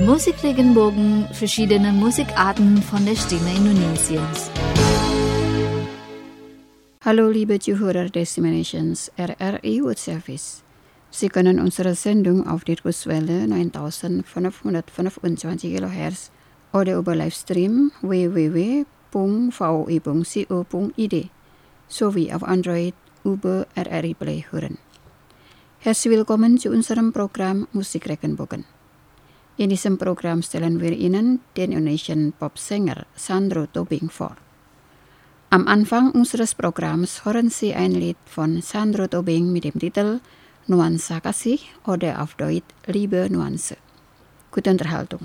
Musikregenbogen, verschiedene Musikarten von der Stimme Indonesiens. Hallo liebe Zuhörer Destinations RRI World Service. Sie können unsere Sendung auf der Kurswelle 9525 kHz oder über Livestream www.voi.co.id sowie auf Android über RRI Play hören. Herzlich willkommen zu unserem Programm Musikregenbogen. In diesem Programm stellen wir Ihnen den Indonesian Popsänger Sandro Tobing vor. Am Anfang unseres Programms hören Sie ein Lied von Sandro Tobing mit dem Titel Nuansa Kasih oder auf Deutsch Liebe Nuance. Gute Unterhaltung.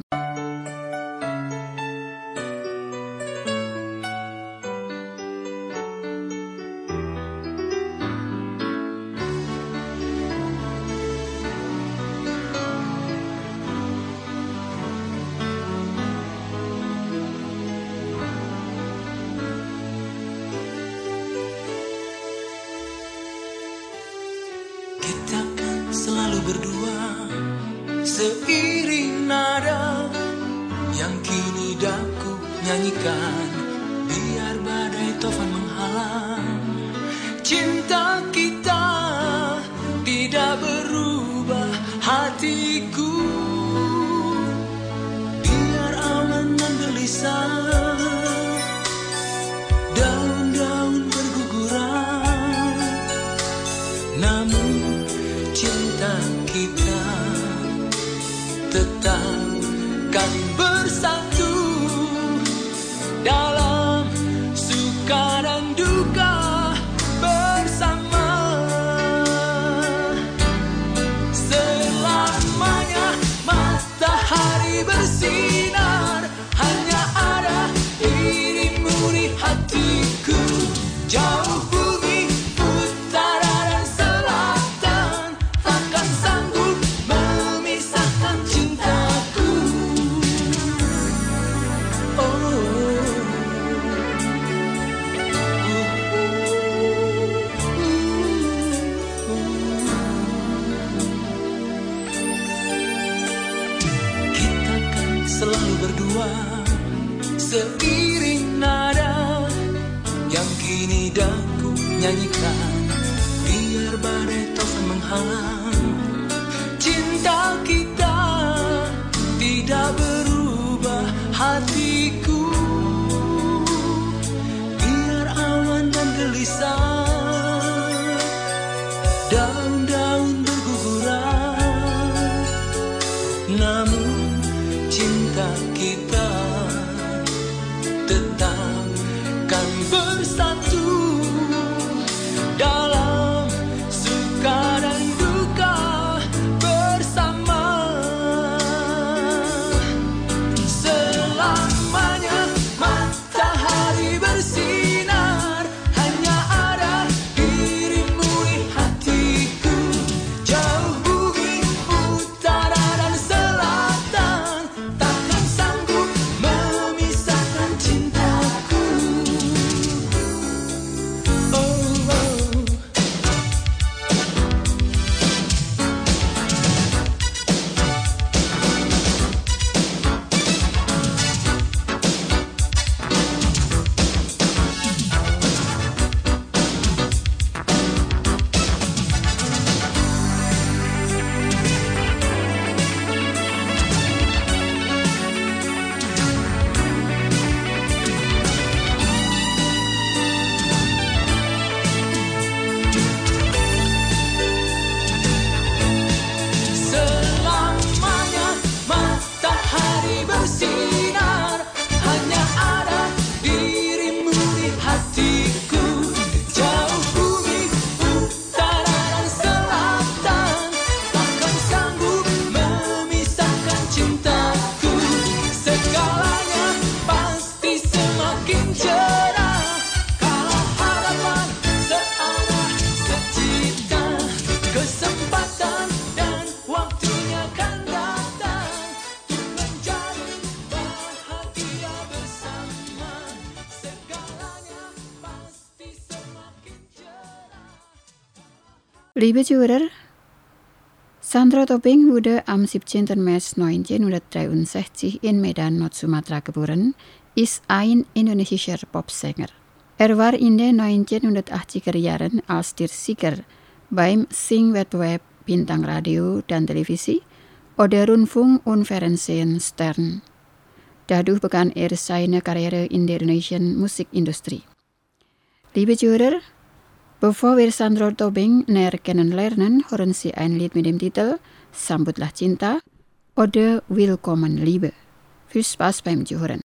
Seiring nada yang kini daku nyanyikan, biar badai tofan menghalang, cinta kita tidak berubah hatiku, biar awan dan gelisah, daun-daun berguguran, namun cinta kita tetap kan bersatu dalam suka dan duka bersama. Selamanya matahari bersinar, hanya ada dirimu di hatiku. Jauh bumi utara dan selatan takkan sanggup memisahkan cintaku. Kita kan selalu berdua, seiring nada yang kini daku nyanyikan, biar badai tofan menghalang, cinta kita tidak berubah hatiku, biar awan dan gelisah, daun-daun berguguran, namun cinta kita tetap kan bersatu dalam suka dan duka bersama. Selamanya matahari bersinar, hanya ada dirimu di hatiku. Jauh bumi utara dan selatan takkan sanggup memisahkan cintaku. Selamanya matahari bersinar, hanya ada dirimu di hatiku. Jauh bumi utara dan selatan takkan sanggup memisahkan cintaku. Segalanya pasti semakin cerah kalau harapan searah secita. Kesempatan dan waktunya kan datang untuk menjadi bahagia bersama. Segalanya pasti semakin cerah. Liebe Zuhörer, Sandra Tobing wurde am 17. März 1963 in Medan, Nord-Sumatra geboren, ist ein indonesischer Popsänger. Er war in den 1980er Jahren als der Sieger beim Singwettbewerb Bintang Radio dan Televisi oder Rundfunk und Fernsehen Stern. Dadurch begann er seine Karriere in der indonesischen Musikindustrie. Liebe Zuhörer, bevor wir Sandra Tobing näher kennenlernen, hören Sie ein Lied mit dem Titel Sambutlah Cinta oder Willkommen Liebe. Viel Spaß beim Zuhören.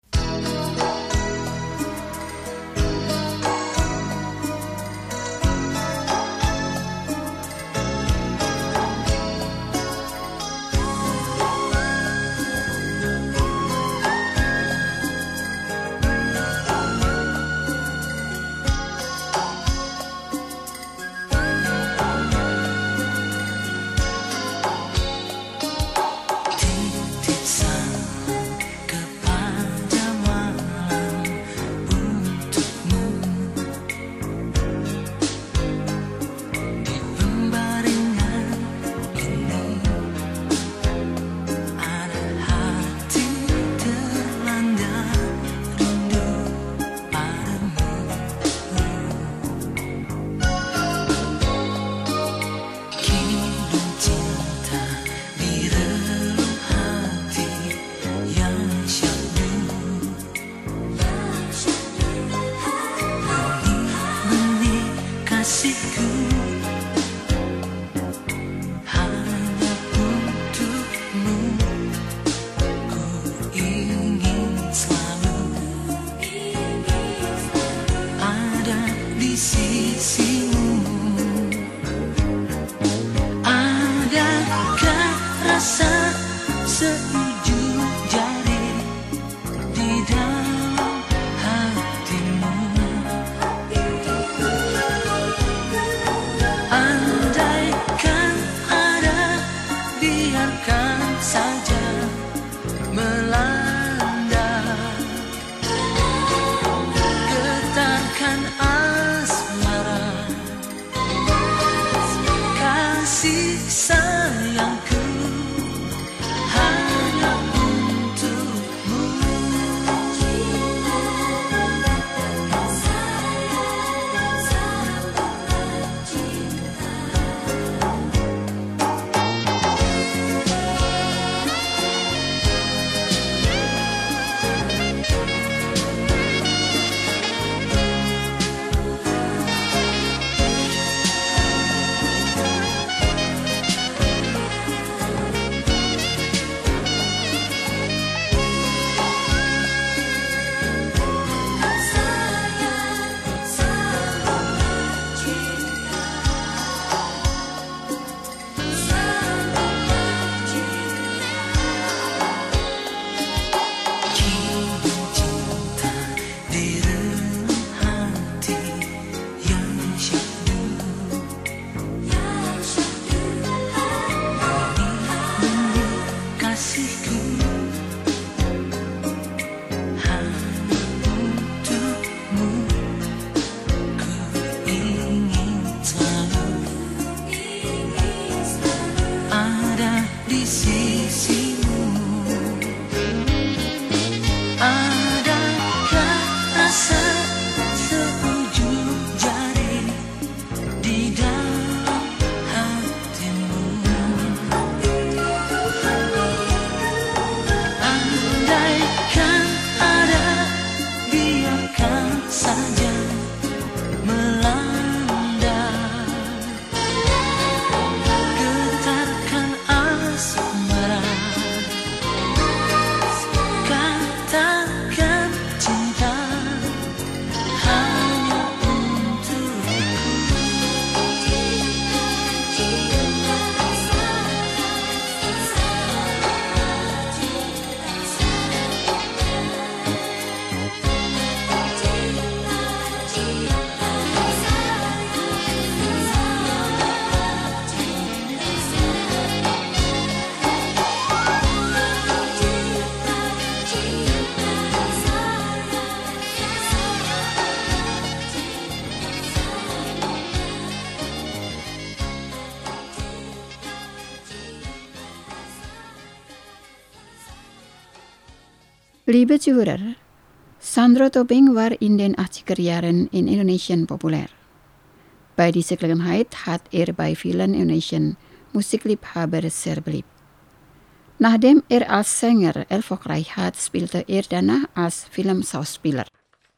Liebe Zuhörer, Sandro Tobing war in den 80er Jahren in Indonesien populär. Bei dieser Gelegenheit hat bei vielen Indonesian Musikliebhaber sehr beliebt. Nachdem als Sänger erfolgreich hat, spielte danach als Filmschauspieler.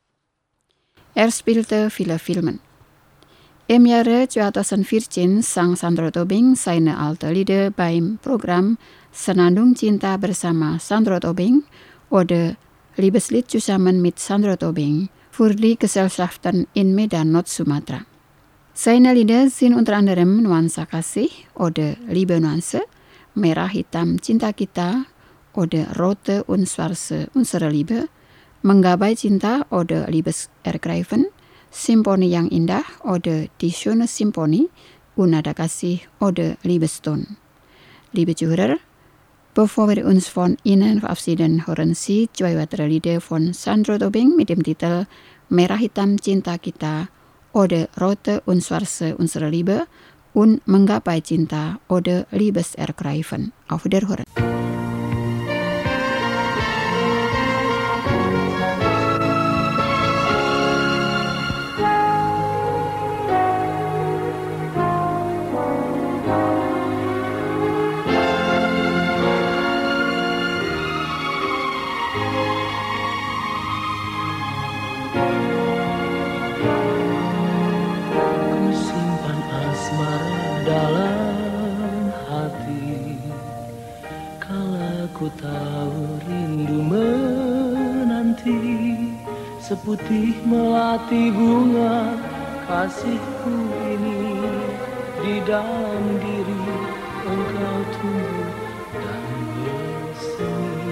Spielte viele Filme. Im Jahre 2014 sang Sandro Tobing seine alten Lieder beim Programm Senandung Cinta bersama Sandro Tobing oder Liebeslied zusammen mit Sandro Tobing für die Gesellschaften in Medan, Nord-Sumatra. Seine Lieder sind unter anderem Nuansa Kasih oder Liebe Nuansa, Merah Hitam Cinta Kita oder Rote und Schwarze Unsere Liebe, Menggapai Cinta oder Liebesergreifen, Symphonie yang Indah oder Die Schöne Symphonie, Unada Kasih oder Liebeston. Liebe Zuhörer, bevor wir uns von Ihnen verabschieden, hören Sie 2 weitere Lieder von Sandro Tobing mit dem Titel Merah Hitam Cinta Kita oder Rote und Schwarze Unsere Liebe und Menggapai Cinta oder Liebesergreifen. Auf Wiederhören. Dalam hati, kala ku tahu rindu menanti, seputih melati bunga kasihku ini, di dalam diri engkau tumbuh dan bersemi.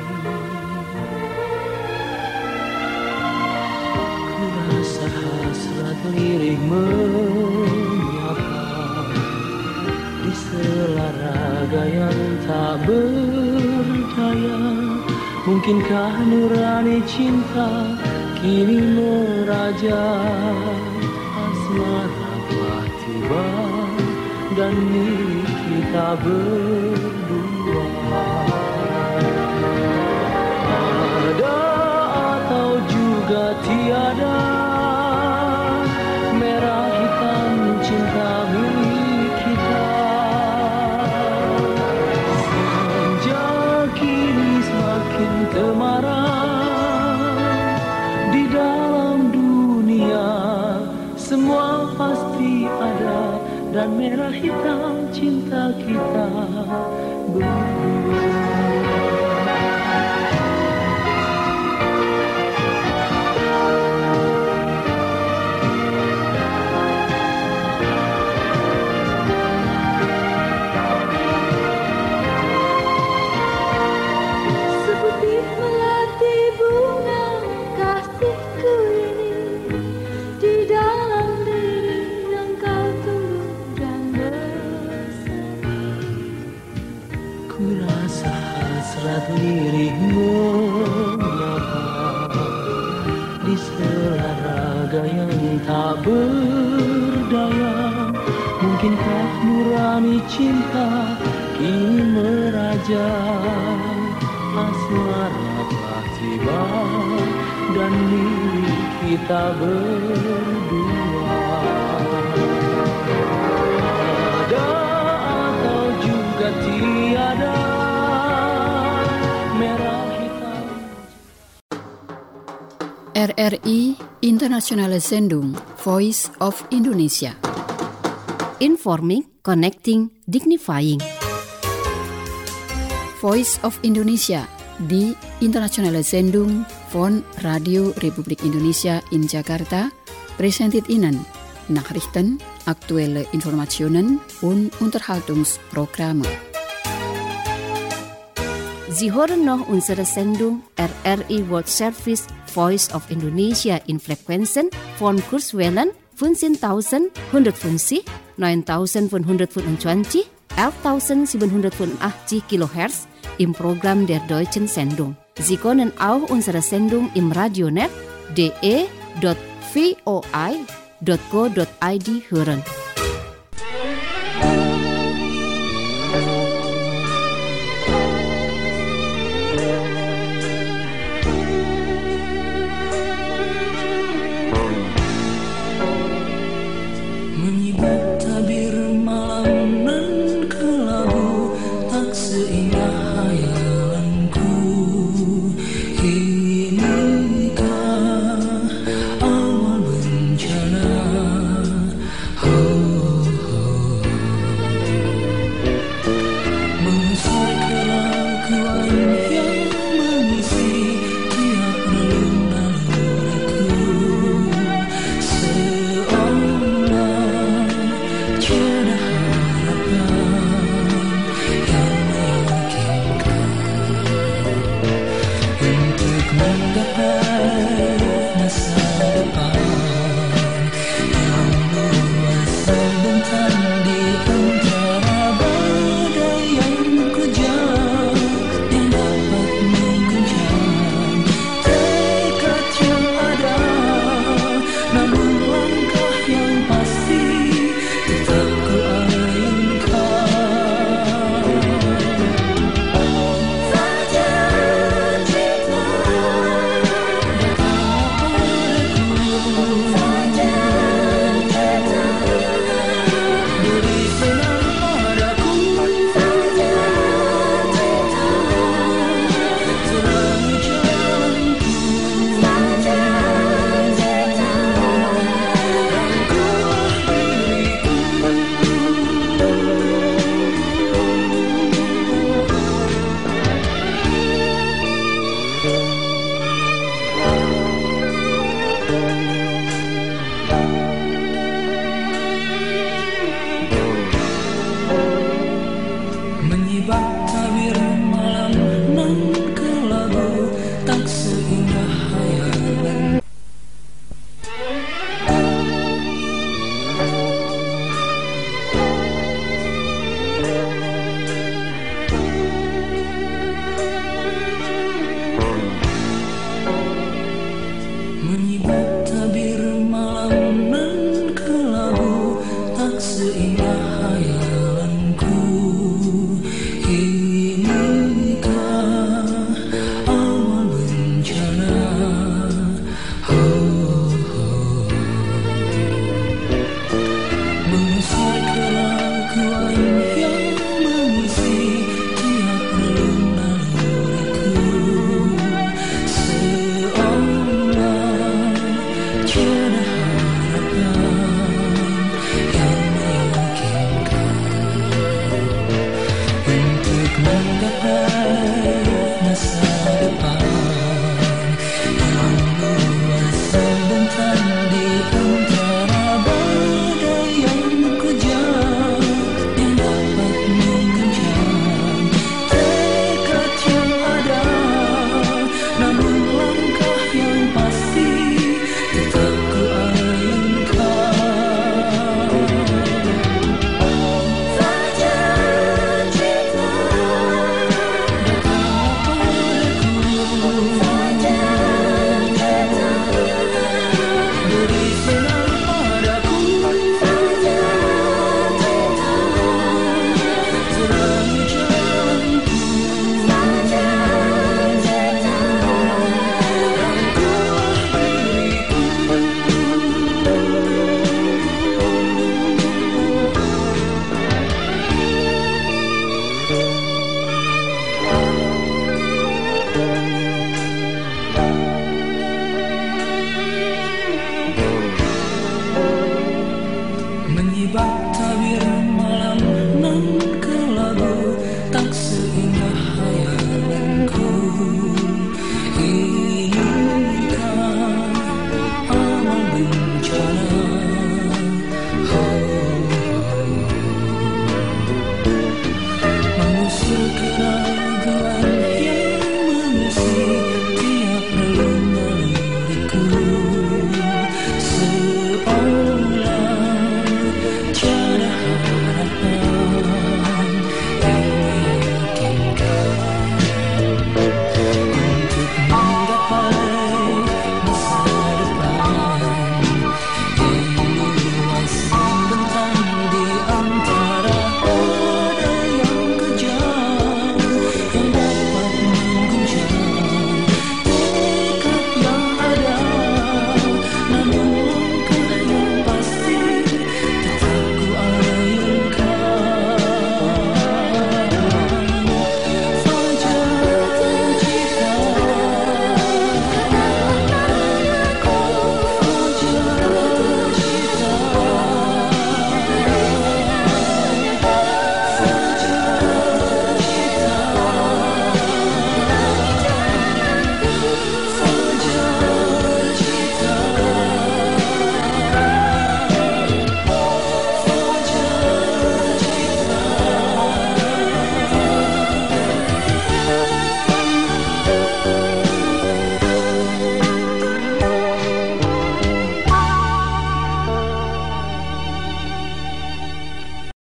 Ku rasa hasrat lirik menyapa di sela raga yang tak berdaya. Mungkinkah nurani cinta kini meraja? Asmara telah tiba dan milik kita berdua. Ada atau juga tiada, merah hitam cinta milik kita. Temaram di dalam dunia, semua pasti ada, dan merah hitam cinta kita berdua. Lirik menyapa di sela raga yang tak berdaya. Mungkinkah nurani cinta kini meraja? Asmara telah tiba dan milik kita berdua. Ada atau juga tiada, RRI Internationale Sendung Voice of Indonesia. Informing, connecting, dignifying. Voice of Indonesia die internationale Sendung von Radio Republik Indonesia in Jakarta präsentiert Ihnen Nachrichten, aktuelle Informationen und Unterhaltungsprogramme. Sie hören noch unsere Sendung RRI World Service Voice of Indonesia in Frequenzen von Kurzwellen 15.150, 9.525, 11.785 kHz im Programm der Deutschen Sendung. Sie können auch unsere Sendung im Radionet de.voi.go.id hören.